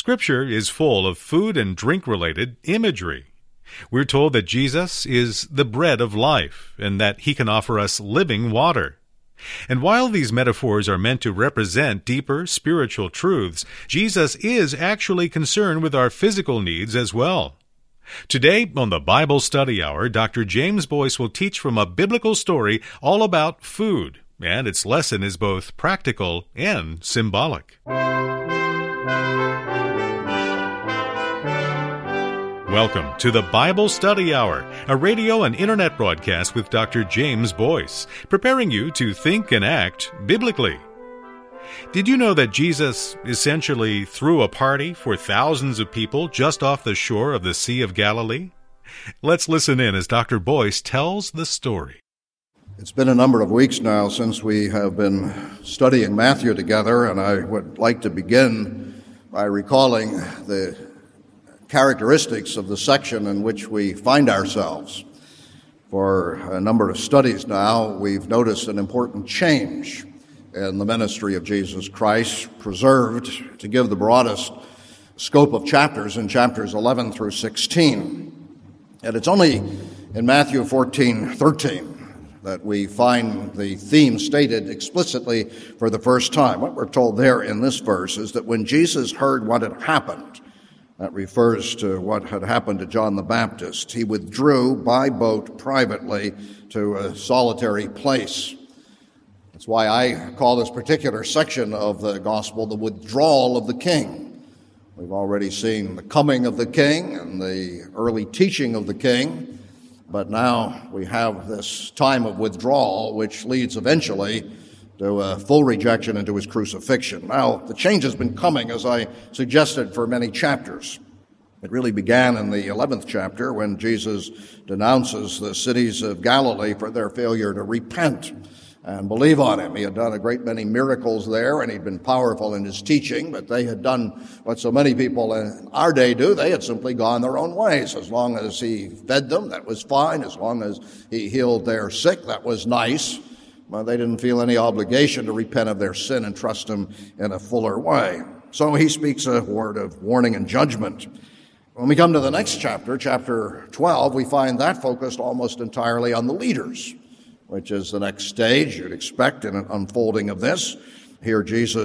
Scripture is full of food and drink-related imagery. We're told that Jesus is the bread of life and that he can offer us living water. And while these metaphors are meant to represent deeper spiritual truths, Jesus is actually concerned with our physical needs as well. Today, on the Bible Study Hour, Dr. James Boyce will teach from a biblical story all about food, and its lesson is both practical and symbolic. Welcome to the Bible Study Hour, a radio and internet broadcast with Dr. James Boyce, preparing you to think and act biblically. Did you know that Jesus essentially threw a party for thousands of people just off the shore of the Sea of Galilee? Let's listen in as Dr. Boyce tells the story. It's been a number of weeks now since we have been studying Matthew together, and I would like to begin by recalling the characteristics of the section in which we find ourselves. For a number of studies now, we've noticed an important change in the ministry of Jesus Christ, preserved to give the broadest scope of chapters in chapters 11 through 16. And it's only in Matthew 14:13 that we find the theme stated explicitly for the first time. What we're told there in this verse is that when Jesus heard what had happened, that refers to what had happened to John the Baptist, he withdrew by boat privately to a solitary place. That's why I call this particular section of the gospel the withdrawal of the king. We've already seen the coming of the king and the early teaching of the king, but now we have this time of withdrawal, which leads eventually to a full rejection and to his crucifixion. Now, the change has been coming, as I suggested, for many chapters. It really began in the 11th chapter when Jesus denounces the cities of Galilee for their failure to repent and believe on him. He had done a great many miracles there, and he'd been powerful in his teaching, but they had done what so many people in our day do. They had simply gone their own ways. As long as he fed them, that was fine. As long as he healed their sick, that was nice. Well, they didn't feel any obligation to repent of their sin and trust him in a fuller way. So he speaks a word of warning and judgment. When we come to the next chapter, chapter 12, we find that focused almost entirely on the leaders, which is the next stage you'd expect in an unfolding of this. Here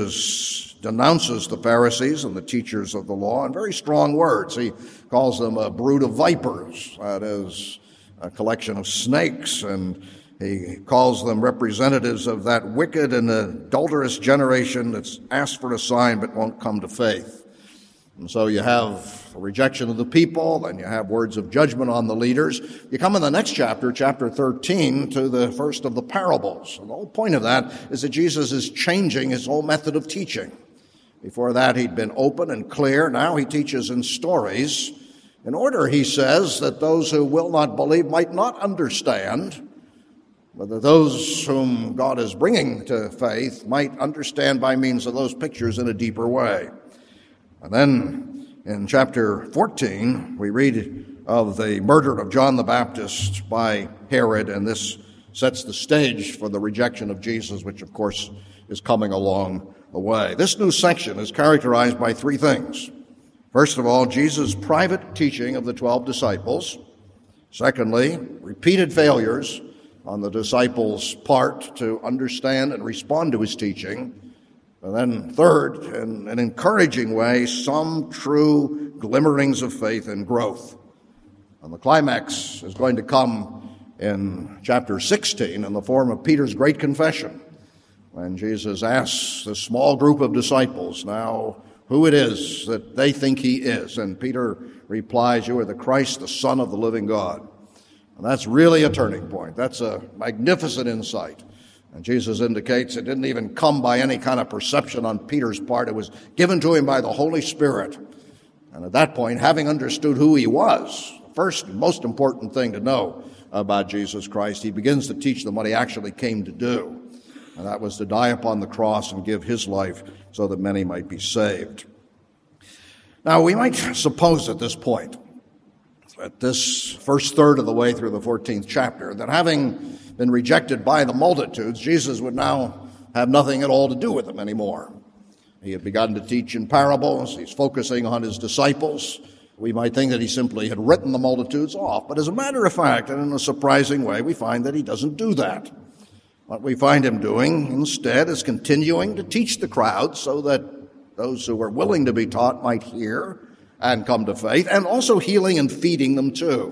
Jesus denounces the Pharisees and the teachers of the law in very strong words. He calls them a brood of vipers, that is, a collection of snakes, and he calls them representatives of that wicked and adulterous generation that's asked for a sign but won't come to faith. And so you have a rejection of the people, then you have words of judgment on the leaders. You come in the next chapter, chapter 13, to the first of the parables. And the whole point of that is that Jesus is changing his whole method of teaching. Before that, he'd been open and clear. Now he teaches in stories. In order, he says, that those who will not believe might not understand, but that those whom God is bringing to faith might understand by means of those pictures in a deeper way. And then in chapter 14, we read of the murder of John the Baptist by Herod, and this sets the stage for the rejection of Jesus, which of course is coming along the way. This new section is characterized by three things. First of all, Jesus' private teaching of the 12 disciples. Secondly, repeated failures on the disciples' part to understand and respond to his teaching. And then third, in an encouraging way, some true glimmerings of faith and growth. And the climax is going to come in chapter 16 in the form of Peter's great confession, when Jesus asks the small group of disciples now who it is that they think he is. And Peter replies, "You are the Christ, the Son of the living God." And that's really a turning point. That's a magnificent insight. And Jesus indicates it didn't even come by any kind of perception on Peter's part. It was given to him by the Holy Spirit. And at that point, having understood who he was, the first and most important thing to know about Jesus Christ, he begins to teach them what he actually came to do. And that was to die upon the cross and give his life so that many might be saved. Now, we might suppose at this point, at this first third of the way through the 14th chapter, that having been rejected by the multitudes, Jesus would now have nothing at all to do with them anymore. He had begun to teach in parables. He's focusing on his disciples. We might think that he simply had written the multitudes off. But as a matter of fact, and in a surprising way, we find that he doesn't do that. What we find him doing instead is continuing to teach the crowd so that those who are willing to be taught might hear and come to faith, and also healing and feeding them too.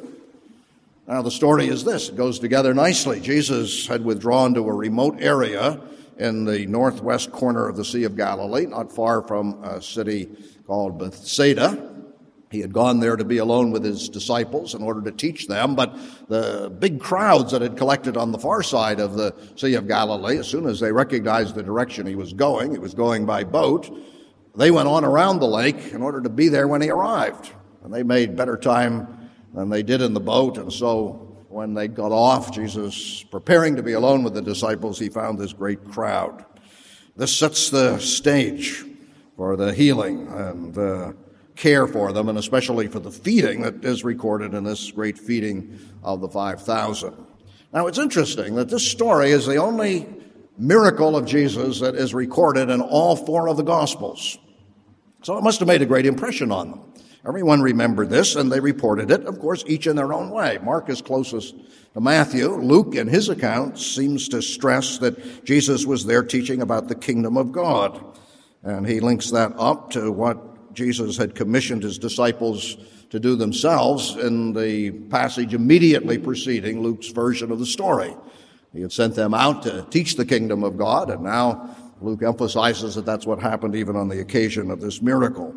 Now, the story is this. It goes together nicely. Jesus had withdrawn to a remote area in the northwest corner of the Sea of Galilee, not far from a city called Bethsaida. He had gone there to be alone with his disciples in order to teach them, but the big crowds that had collected on the far side of the Sea of Galilee, as soon as they recognized the direction he was going by boat, they went on around the lake in order to be there when he arrived. And they made better time than they did in the boat, and so when they got off, Jesus preparing to be alone with the disciples, he found this great crowd. This sets the stage for the healing and care for them, and especially for the feeding that is recorded in this great feeding of the 5,000. Now, it's interesting that this story is the only miracle of Jesus that is recorded in all four of the Gospels. So it must have made a great impression on them. Everyone remembered this, and they reported it, of course, each in their own way. Mark is closest to Matthew. Luke, in his account, seems to stress that Jesus was there teaching about the kingdom of God. And he links that up to what Jesus had commissioned his disciples to do themselves in the passage immediately preceding Luke's version of the story. He had sent them out to teach the kingdom of God, and now Luke emphasizes that that's what happened even on the occasion of this miracle.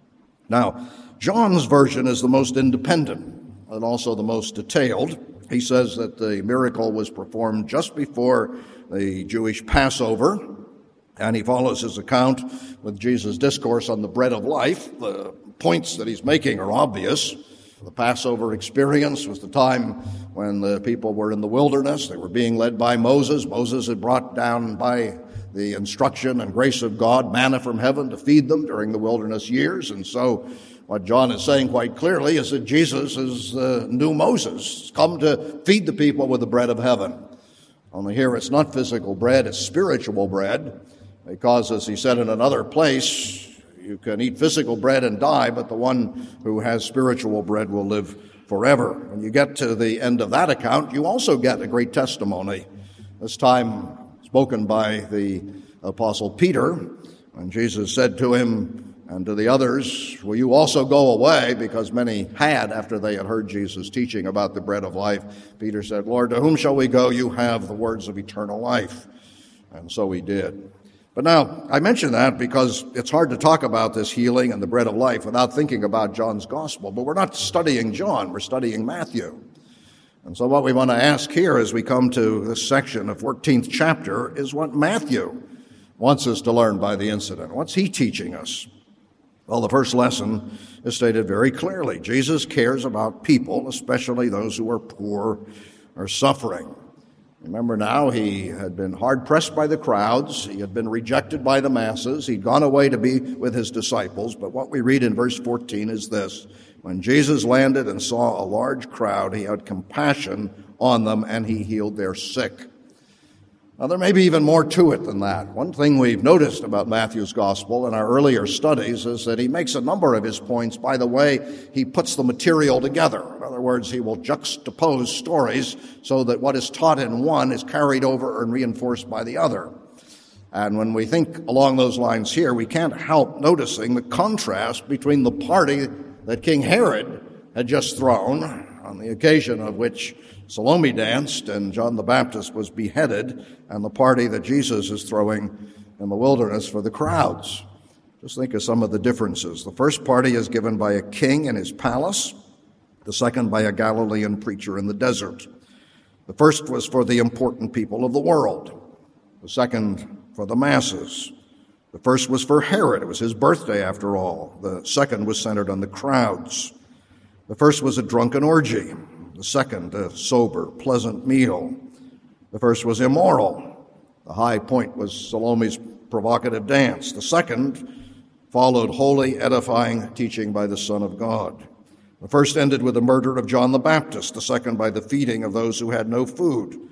Now, John's version is the most independent and also the most detailed. He says that the miracle was performed just before the Jewish Passover, and he follows his account with Jesus' discourse on the bread of life. The points that he's making are obvious. The Passover experience was the time when the people were in the wilderness. They were being led by Moses. Moses had brought down by the instruction and grace of God manna from heaven to feed them during the wilderness years. And so what John is saying quite clearly is that Jesus is the new Moses. He's come to feed the people with the bread of heaven. Only here it's not physical bread, it's spiritual bread. Because, as he said in another place, you can eat physical bread and die, but the one who has spiritual bread will live forever. When you get to the end of that account, you also get a great testimony, this time spoken by the Apostle Peter, when Jesus said to him and to the others, "Will you also go away?" Because many had, after they had heard Jesus teaching about the bread of life. Peter said, "Lord, to whom shall we go? You have the words of eternal life." And so he did. But now, I mention that because it's hard to talk about this healing and the bread of life without thinking about John's gospel. But we're not studying John, we're studying Matthew. And so what we want to ask here as we come to this section of 14th chapter is what Matthew wants us to learn by the incident. What's he teaching us? Well, the first lesson is stated very clearly. Jesus cares about people, especially those who are poor or suffering. Remember now, he had been hard-pressed by the crowds. He had been rejected by the masses. He'd gone away to be with his disciples. But what we read in verse 14 is this: when Jesus landed and saw a large crowd, he had compassion on them, and he healed their sick. Now, there may be even more to it than that. One thing we've noticed about Matthew's gospel in our earlier studies is that he makes a number of his points by the way he puts the material together. In other words, he will juxtapose stories so that what is taught in one is carried over and reinforced by the other. And when we think along those lines here, we can't help noticing the contrast between the party that King Herod had just thrown, on the occasion of which Salome danced and John the Baptist was beheaded, and the party that Jesus is throwing in the wilderness for the crowds. Just think of some of the differences. The first party is given by a king in his palace, the second by a Galilean preacher in the desert. The first was for the important people of the world, the second for the masses. The first was for Herod. It was his birthday, after all. The second was centered on the crowds. The first was a drunken orgy. The second, a sober, pleasant meal. The first was immoral. The high point was Salome's provocative dance. The second followed holy, edifying teaching by the Son of God. The first ended with the murder of John the Baptist. The second by the feeding of those who had no food.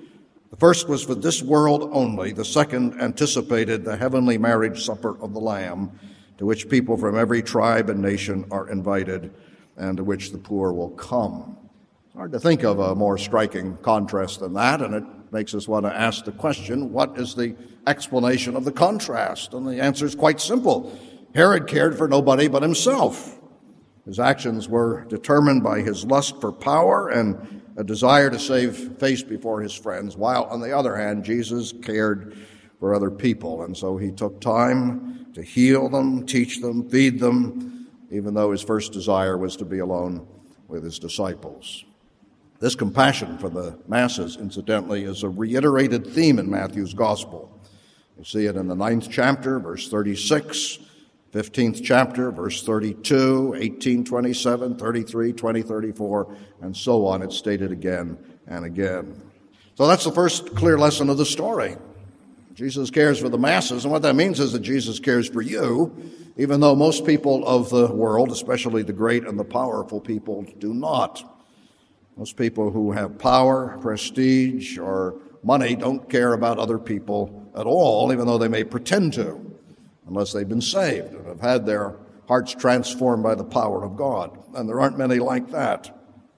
The first was for this world only. The second anticipated the heavenly marriage supper of the Lamb, to which people from every tribe and nation are invited, and to which the poor will come. It's hard to think of a more striking contrast than that, and it makes us want to ask the question, what is the explanation of the contrast? And the answer is quite simple. Herod cared for nobody but himself. His actions were determined by his lust for power and a desire to save face before his friends, while, on the other hand, Jesus cared for other people. And so he took time to heal them, teach them, feed them, even though his first desire was to be alone with his disciples. This compassion for the masses, incidentally, is a reiterated theme in Matthew's gospel. You see it in the 9th chapter, verse 36, 15th chapter, verse 32, 18:27, 33, 20, 34, and so on. It's stated again and again. So that's the first clear lesson of the story. Jesus cares for the masses, and what that means is that Jesus cares for you, even though most people of the world, especially the great and the powerful people, do not. Most people who have power, prestige, or money don't care about other people at all, even though they may pretend to, unless they've been saved and have had their hearts transformed by the power of God. And there aren't many like that.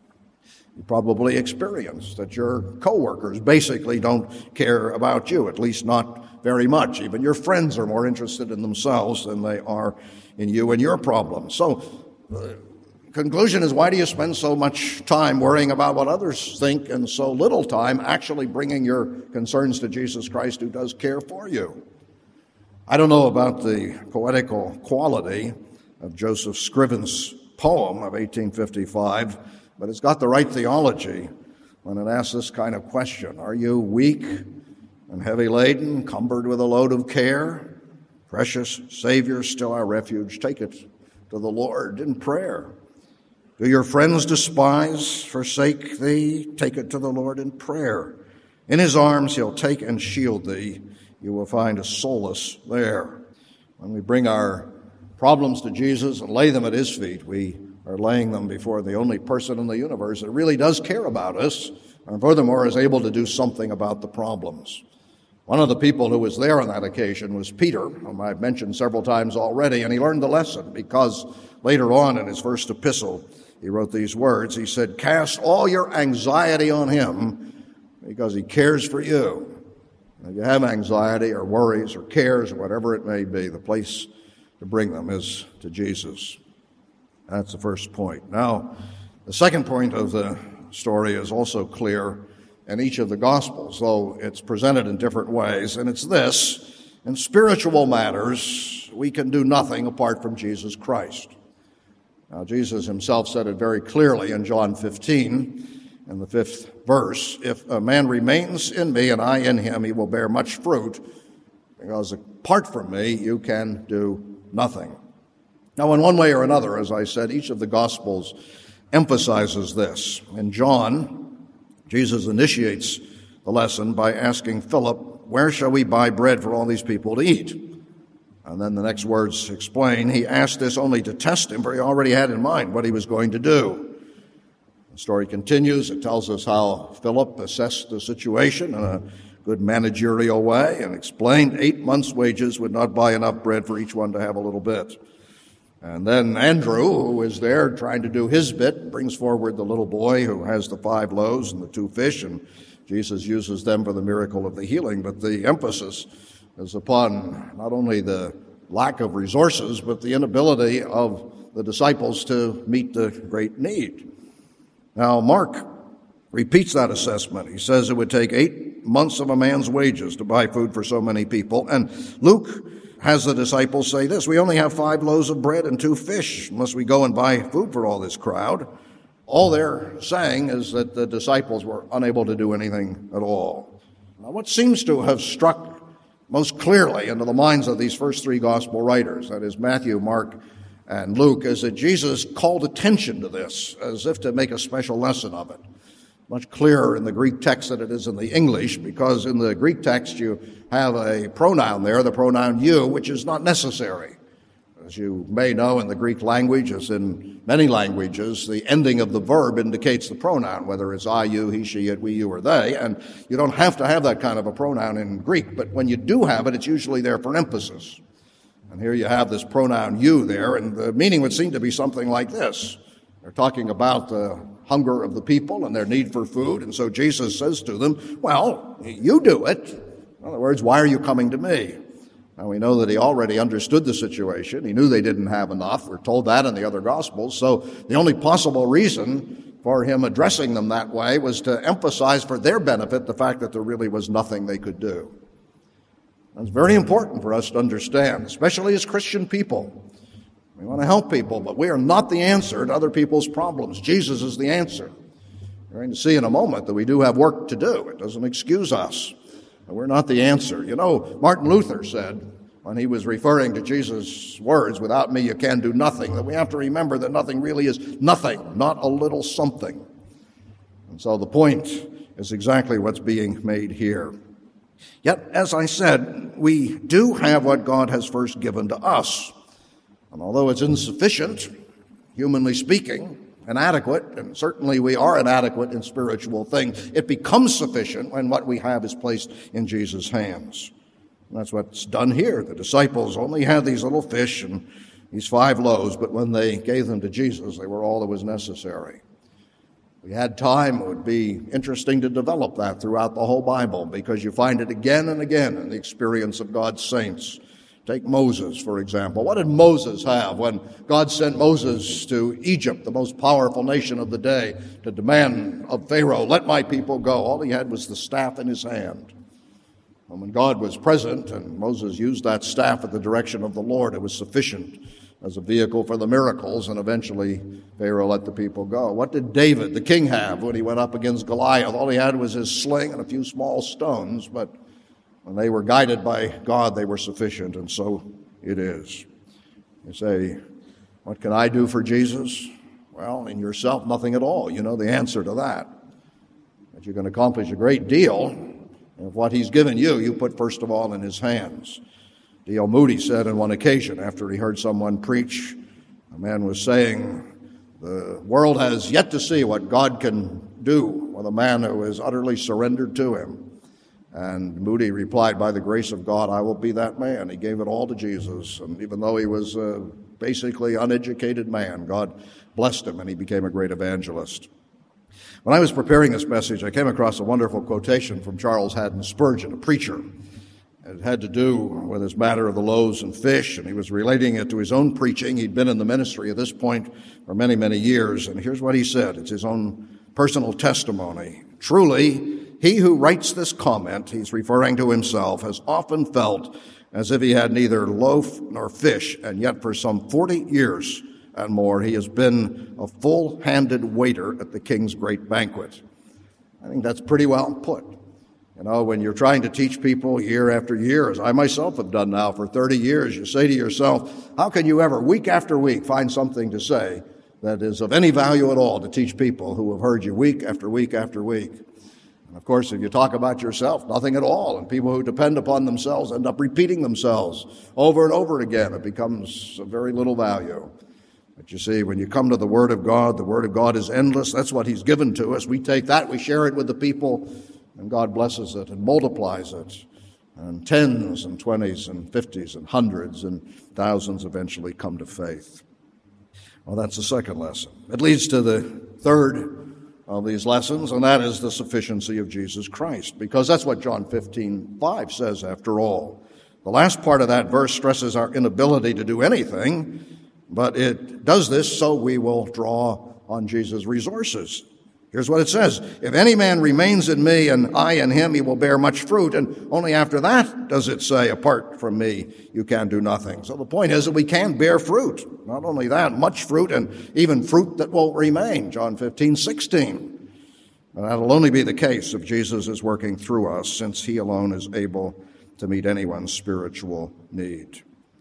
You probably experienced that your coworkers basically don't care about you, at least not very much. Even your friends are more interested in themselves than they are in you and your problems. So the conclusion is, why do you spend so much time worrying about what others think and so little time actually bringing your concerns to Jesus Christ, who does care for you? I don't know about the poetical quality of Joseph Scriven's poem of 1855, but it's got the right theology when it asks this kind of question. Are you weak and heavy laden, cumbered with a load of care? Precious Savior, still our refuge, take it to the Lord in prayer. Do your friends despise, forsake thee? Take it to the Lord in prayer. In his arms he'll take and shield thee. You will find a solace there. When we bring our problems to Jesus and lay them at his feet, we are laying them before the only person in the universe that really does care about us, and furthermore is able to do something about the problems. One of the people who was there on that occasion was Peter, whom I've mentioned several times already, and he learned the lesson because later on in his first epistle, he wrote these words. He said, "Cast all your anxiety on him because he cares for you." If you have anxiety or worries or cares or whatever it may be, the place to bring them is to Jesus. That's the first point. Now, the second point of the story is also clear in each of the Gospels, though it's presented in different ways, and it's this: in spiritual matters, we can do nothing apart from Jesus Christ. Now, Jesus himself said it very clearly in John 15, in the 5th verse, "If a man remains in me and I in him, he will bear much fruit, because apart from me, you can do nothing." Now, in one way or another, as I said, each of the Gospels emphasizes this. In John, Jesus initiates the lesson by asking Philip, "Where shall we buy bread for all these people to eat?" And then the next words explain, he asked this only to test him, for he already had in mind what he was going to do. The story continues. It tells us how Philip assessed the situation in a good managerial way and explained 8 months' wages would not buy enough bread for each one to have a little bit. And then Andrew, who is there trying to do his bit, brings forward the little boy who has the 5 loaves and the 2 fish, and Jesus uses them for the miracle of the healing. But the emphasis is upon not only the lack of resources, but the inability of the disciples to meet the great need. Now, Mark repeats that assessment. He says it would take 8 months of a man's wages to buy food for so many people. And Luke has the disciples say this: "We only have 5 loaves of bread and 2 fish, unless we go and buy food for all this crowd." All they're saying is that the disciples were unable to do anything at all. Now, what seems to have struck most clearly into the minds of these first 3 gospel writers, that is Matthew, Mark, and Luke, is that Jesus called attention to this as if to make a special lesson of it. Much clearer in the Greek text than it is in the English, because in the Greek text you have a pronoun there, the pronoun you, which is not necessary. As you may know, in the Greek language, as in many languages, the ending of the verb indicates the pronoun, whether it's I, you, he, she, it, we, you, or they. And you don't have to have that kind of a pronoun in Greek, but when you do have it, it's usually there for emphasis. And here you have this pronoun you there, and the meaning would seem to be something like this. They're talking about the hunger of the people and their need for food, and so Jesus says to them, well, you do it. In other words, why are you coming to me? Now, we know that he already understood the situation. He knew they didn't have enough. We're told that in the other Gospels. So the only possible reason for him addressing them that way was to emphasize for their benefit the fact that there really was nothing they could do. That's very important for us to understand, especially as Christian people. We want to help people, but we are not the answer to other people's problems. Jesus is the answer. You're going to see in a moment that we do have work to do. It doesn't excuse us. We're not the answer. You know, Martin Luther said, when he was referring to Jesus' words, without me you can do nothing, that we have to remember that nothing really is nothing, not a little something. And so the point is exactly what's being made here. Yet, as I said, we do have what God has first given to us. And although it's insufficient, humanly speaking, inadequate, and certainly we are inadequate in spiritual things, it becomes sufficient when what we have is placed in Jesus' hands. And that's what's done here. The disciples only had these little fish and these 5 loaves, but when they gave them to Jesus, they were all that was necessary. If we had time, it would be interesting to develop that throughout the whole Bible, because you find it again and again in the experience of God's saints. Take Moses, for example. What did Moses have when God sent Moses to Egypt, the most powerful nation of the day, to demand of Pharaoh, let my people go? All he had was the staff in his hand. And when God was present and Moses used that staff at the direction of the Lord, it was sufficient as a vehicle for the miracles, and eventually Pharaoh let the people go. What did David, the king, have when he went up against Goliath? All he had was his sling and a few small stones, but when they were guided by God, they were sufficient, and so it is. You say, what can I do for Jesus? Well, in yourself, nothing at all. You know the answer to that. But you can accomplish a great deal, and if what he's given you, you put first of all in his hands. D.L. Moody said on one occasion, after he heard someone preach, a man was saying, the world has yet to see what God can do with a man who is utterly surrendered to him. And Moody replied, by the grace of God, I will be that man. He gave it all to Jesus. And even though he was a basically uneducated man, God blessed him and he became a great evangelist. When I was preparing this message, I came across a wonderful quotation from Charles Haddon Spurgeon, a preacher. It had to do with this matter of the loaves and fish, and he was relating it to his own preaching. He'd been in the ministry at this point for many, many years. And here's what he said. It's his own personal testimony. Truly, he who writes this comment, he's referring to himself, has often felt as if he had neither loaf nor fish, and yet for some 40 years and more, he has been a full-handed waiter at the king's great banquet. I think that's pretty well put. You know, when you're trying to teach people year after year, as I myself have done now for 30 years, you say to yourself, how can you ever, week after week, find something to say that is of any value at all to teach people who have heard you week after week after week? And of course, if you talk about yourself, nothing at all. And people who depend upon themselves end up repeating themselves over and over again. It becomes of very little value. But you see, when you come to the Word of God is endless. That's what He's given to us. We take that, we share it with the people, and God blesses it and multiplies it. And tens and 20s and 50s and hundreds and thousands eventually come to faith. Well, that's the second lesson. It leads to the third of these lessons, and that is the sufficiency of Jesus Christ, because that's what John 15:5 says after all. The last part of that verse stresses our inability to do anything, but it does this so we will draw on Jesus' resources. Here's what it says. If any man remains in me and I in him, he will bear much fruit. And only after that does it say, apart from me, you can do nothing. So the point is that we can bear fruit. Not only that, much fruit and even fruit that will remain. John 15:16. And that'll only be the case if Jesus is working through us, since he alone is able to meet anyone's spiritual need.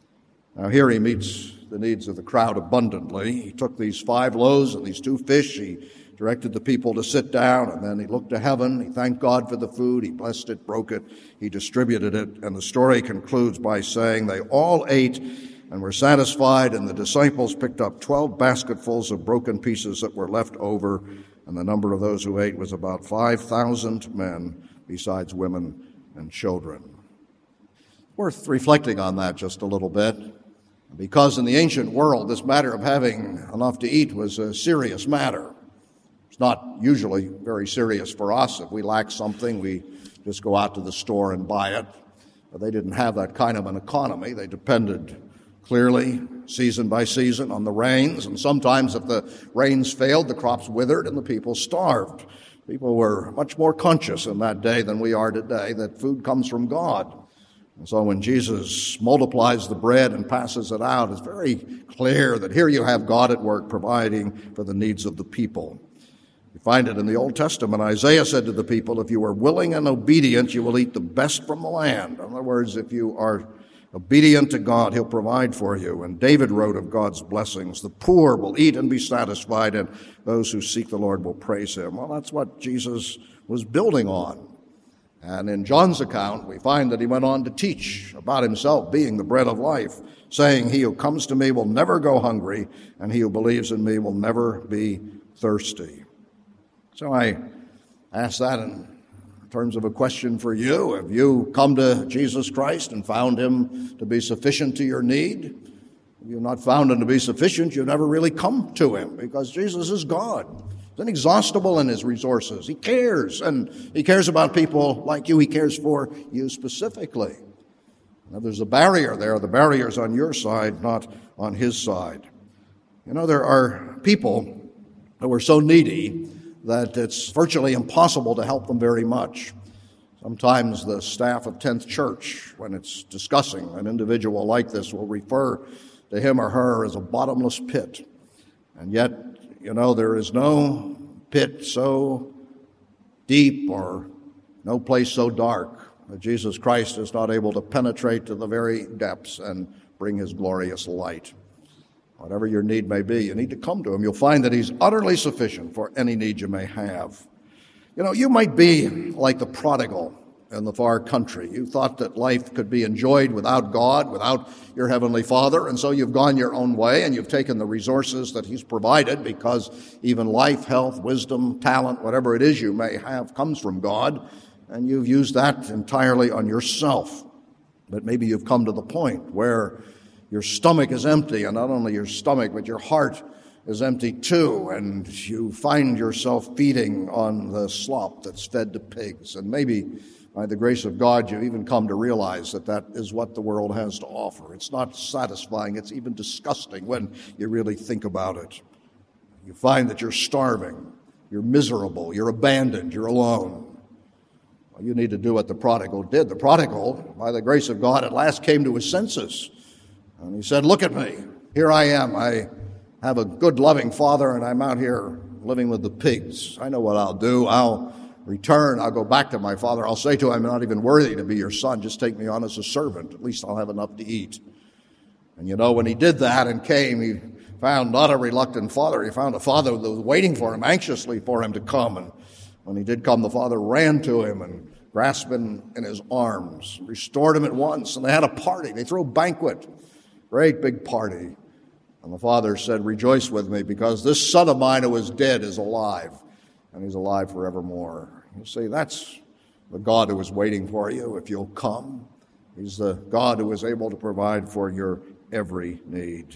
Now here he meets the needs of the crowd abundantly. He took these 5 loaves and these 2 fish. He directed the people to sit down, and then he looked to heaven. He thanked God for the food. He blessed it, broke it. He distributed it. And the story concludes by saying they all ate and were satisfied, and the disciples picked up 12 basketfuls of broken pieces that were left over, and the number of those who ate was about 5,000 men, besides women and children. Worth reflecting on that just a little bit, because in the ancient world, this matter of having enough to eat was a serious matter. It's not usually very serious for us. If we lack something, we just go out to the store and buy it. But they didn't have that kind of an economy. They depended clearly, season by season, on the rains. And sometimes if the rains failed, the crops withered and the people starved. People were much more conscious in that day than we are today that food comes from God. And so when Jesus multiplies the bread and passes it out, it's very clear that here you have God at work providing for the needs of the people. You find it in the Old Testament. Isaiah said to the people, if you are willing and obedient, you will eat the best from the land. In other words, if you are obedient to God, he'll provide for you. And David wrote of God's blessings, the poor will eat and be satisfied, and those who seek the Lord will praise him. Well, that's what Jesus was building on. And in John's account, we find that he went on to teach about himself being the bread of life, saying, he who comes to me will never go hungry, and he who believes in me will never be thirsty. So I ask that in terms of a question for you. Have you come to Jesus Christ and found him to be sufficient to your need? If you've not found him to be sufficient, you've never really come to him, because Jesus is God. He's inexhaustible in his resources. He cares, and he cares about people like you. He cares for you specifically. Now, there's a barrier there. The barrier's on your side, not on his side. You know, there are people who are so needy that it's virtually impossible to help them very much. Sometimes the staff of 10th Church, when it's discussing an individual like this, will refer to him or her as a bottomless pit. And yet, you know, there is no pit so deep or no place so dark that Jesus Christ is not able to penetrate to the very depths and bring his glorious light. Whatever your need may be, you need to come to him. You'll find that he's utterly sufficient for any need you may have. You know, you might be like the prodigal in the far country. You thought that life could be enjoyed without God, without your heavenly Father, and so you've gone your own way and you've taken the resources that he's provided, because even life, health, wisdom, talent, whatever it is you may have comes from God, and you've used that entirely on yourself. But maybe you've come to the point where your stomach is empty, and not only your stomach, but your heart is empty too, and you find yourself feeding on the slop that's fed to pigs. And maybe by the grace of God, you've even come to realize that that is what the world has to offer. It's not satisfying. It's even disgusting when you really think about it. You find that you're starving, you're miserable, you're abandoned, you're alone. Well, you need to do what the prodigal did. The prodigal, by the grace of God, at last came to his senses. And he said, look at me. Here I am. I have a good, loving father, and I'm out here living with the pigs. I know what I'll do. I'll return. I'll go back to my father. I'll say to him, I'm not even worthy to be your son. Just take me on as a servant. At least I'll have enough to eat. And you know, when he did that and came, he found not a reluctant father. He found a father that was waiting for him, anxiously for him to come. And when he did come, the father ran to him and grasped him in his arms, restored him at once. And they had a party. They threw a banquet. Great big party. And the father said, rejoice with me, because this son of mine who was dead is alive, and he's alive forevermore. You see, that's the God who is waiting for you if you'll come. He's the God who is able to provide for your every need.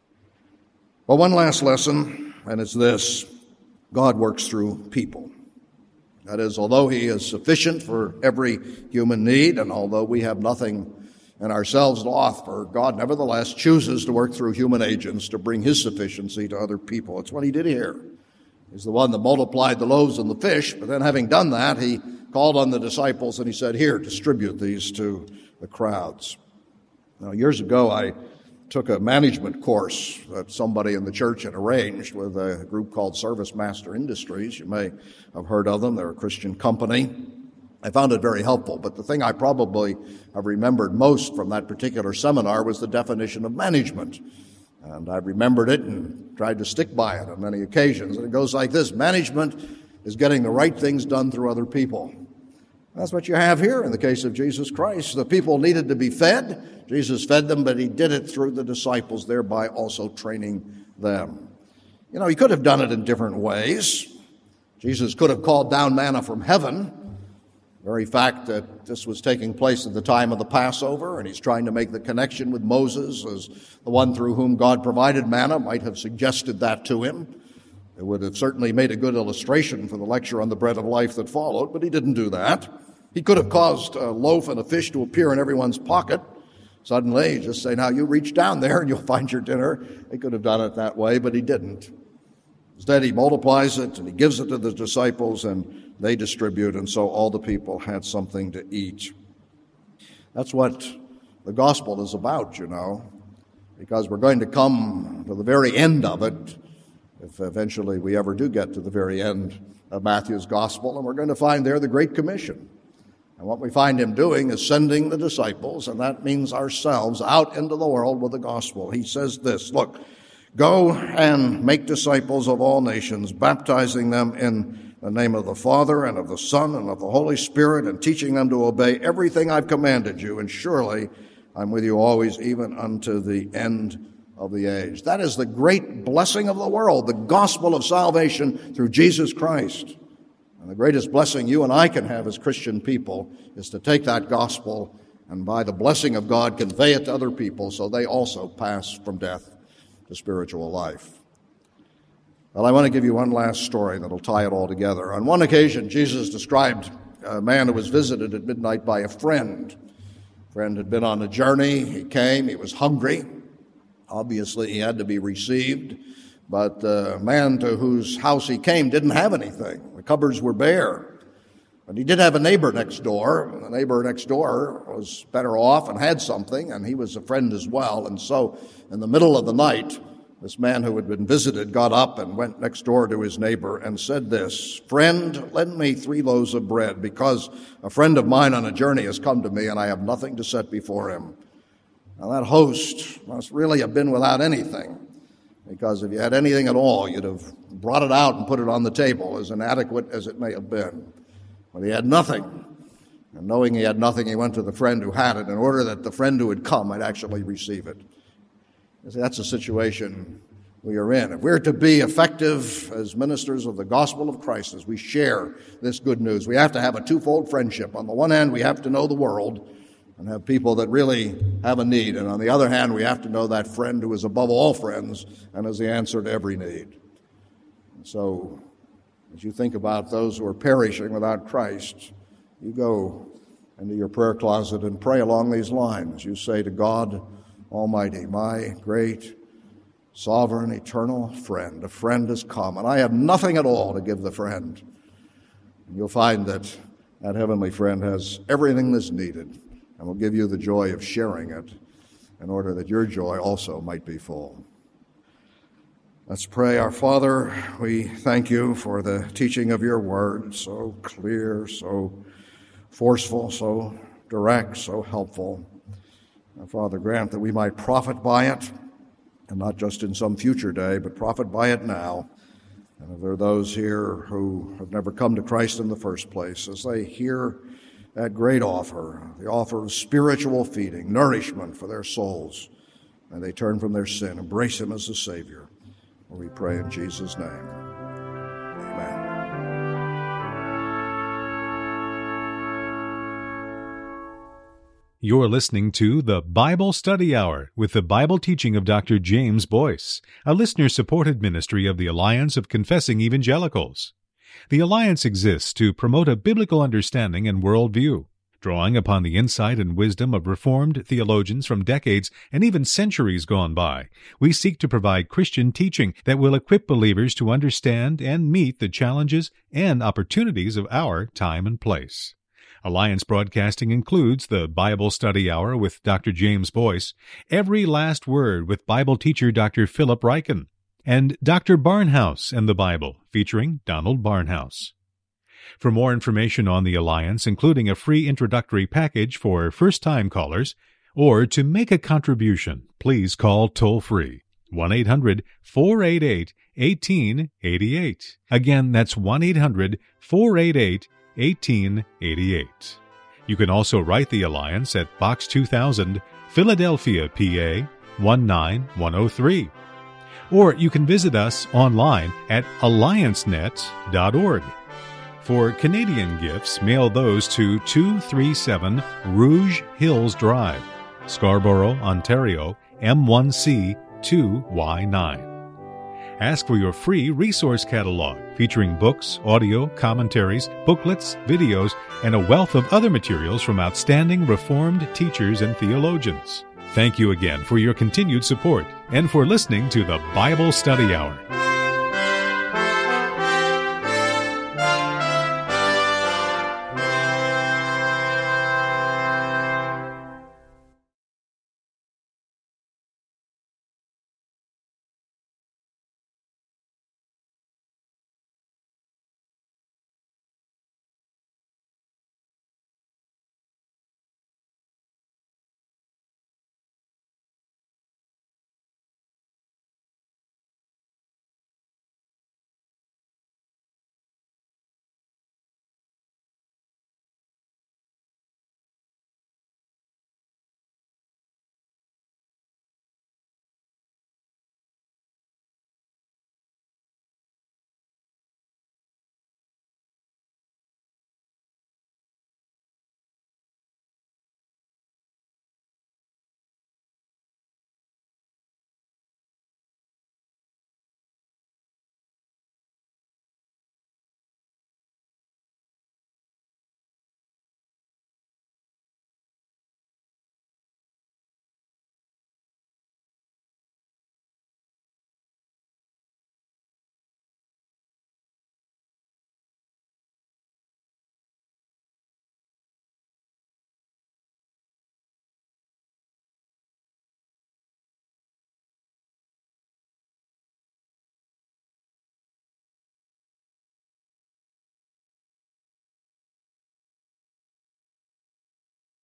Well, one last lesson, and it's this: God works through people. That is, although he is sufficient for every human need, and although we have nothing in ourselves to offer, God nevertheless chooses to work through human agents to bring his sufficiency to other people. It's what he did here. He's the one that multiplied the loaves and the fish, but then having done that, he called on the disciples and he said, here, distribute these to the crowds. Now, years ago, I took a management course that somebody in the church had arranged with a group called Service Master Industries. You may have heard of them. They're a Christian company. I found it very helpful, but the thing I probably have remembered most from that particular seminar was the definition of management. And I remembered it and tried to stick by it on many occasions. And it goes like this: management is getting the right things done through other people. That's what you have here in the case of Jesus Christ. The people needed to be fed. Jesus fed them, but he did it through the disciples, thereby also training them. You know, he could have done it in different ways. Jesus could have called down manna from heaven. The very fact that this was taking place at the time of the Passover, and he's trying to make the connection with Moses as the one through whom God provided manna, might have suggested that to him. It would have certainly made a good illustration for the lecture on the bread of life that followed, but he didn't do that. He could have caused a loaf and a fish to appear in everyone's pocket. Suddenly, just say, now you reach down there and you'll find your dinner. He could have done it that way, but he didn't. Instead, he multiplies it and he gives it to the disciples and they distribute, and so all the people had something to eat. That's what the gospel is about, you know, because we're going to come to the very end of it, if eventually we ever do get to the very end of Matthew's gospel, and we're going to find there the Great Commission. And what we find him doing is sending the disciples, and that means ourselves, out into the world with the gospel. He says this, look, go and make disciples of all nations, baptizing them in the name of the Father and of the Son and of the Holy Spirit, and teaching them to obey everything I've commanded you, and surely I'm with you always, even unto the end of the age. That is the great blessing of the world, the gospel of salvation through Jesus Christ. And the greatest blessing you and I can have as Christian people is to take that gospel and by the blessing of God convey it to other people so they also pass from death to spiritual life. Well, I want to give you one last story that will tie it all together. On one occasion, Jesus described a man who was visited at midnight by a friend. A friend had been on a journey. He came. He was hungry. Obviously, he had to be received. But the man to whose house he came didn't have anything. The cupboards were bare. But he did have a neighbor next door. The neighbor next door was better off and had something, and he was a friend as well. And so in the middle of the night, this man who had been visited got up and went next door to his neighbor and said this, "Friend, lend me 3 loaves of bread, because a friend of mine on a journey has come to me, and I have nothing to set before him." Now that host must really have been without anything, because if you had anything at all, you'd have brought it out and put it on the table, as inadequate as it may have been. But he had nothing. And knowing he had nothing, he went to the friend who had it in order that the friend who had come might actually receive it. You see, that's the situation we are in. If we're to be effective as ministers of the gospel of Christ, as we share this good news, we have to have a twofold friendship. On the one hand, we have to know the world and have people that really have a need. And on the other hand, we have to know that friend who is above all friends and is the answer to every need. And so, as you think about those who are perishing without Christ, you go into your prayer closet and pray along these lines. You say to God Almighty, my great, sovereign, eternal friend, a friend has come, and I have nothing at all to give the friend. And you'll find that that heavenly friend has everything that's needed, and will give you the joy of sharing it in order that your joy also might be full. Let's pray. Our Father, we thank you for the teaching of your word, so clear, so forceful, so direct, so helpful. And Father, grant that we might profit by it, and not just in some future day, but profit by it now. And if there are those here who have never come to Christ in the first place, as they hear that great offer, the offer of spiritual feeding, nourishment for their souls, and they turn from their sin, embrace him as the Savior. We pray in Jesus' name. Amen. You're listening to the Bible Study Hour with the Bible teaching of Dr. James Boyce, a listener-supported ministry of the Alliance of Confessing Evangelicals. The Alliance exists to promote a biblical understanding and worldview. Drawing upon the insight and wisdom of Reformed theologians from decades and even centuries gone by, we seek to provide Christian teaching that will equip believers to understand and meet the challenges and opportunities of our time and place. Alliance Broadcasting includes the Bible Study Hour with Dr. James Boyce, Every Last Word with Bible teacher Dr. Philip Ryken, and Dr. Barnhouse and the Bible, featuring Donald Barnhouse. For more information on the Alliance, including a free introductory package for first-time callers, or to make a contribution, please call toll-free 1-800-488-1888. Again, that's 1-800-488-1888. 1888. You can also write the Alliance at Box 2000, Philadelphia, PA 19103. Or you can visit us online at alliancenet.org. For Canadian gifts, mail those to 237 Rouge Hills Drive, Scarborough, Ontario, M1C 2Y9. Ask for your free resource catalog featuring books, audio, commentaries, booklets, videos, and a wealth of other materials from outstanding Reformed teachers and theologians. Thank you again for your continued support and for listening to the Bible Study Hour.